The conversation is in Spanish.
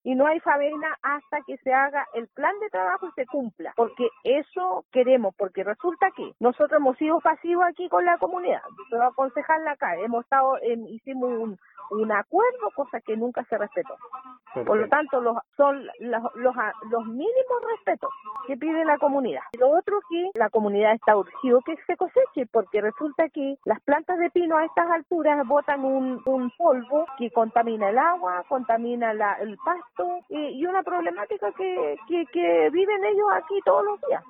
y no hay favena hasta que se haga el plan de trabajo y se cumpla, porque eso queremos, porque resulta que nosotros hemos sido pasivos aquí con la comunidad, se va a aconsejarla acá, hicimos un acuerdo, cosa que nunca se respetó. Por lo tanto, son los mínimos respetos que pide la comunidad. Y lo otro que la comunidad está urgido que se coseche, porque resulta que las plantas de pino a estas alturas botan un polvo que contamina el agua, contamina el pasto y una problemática que viven ellos aquí todos los días.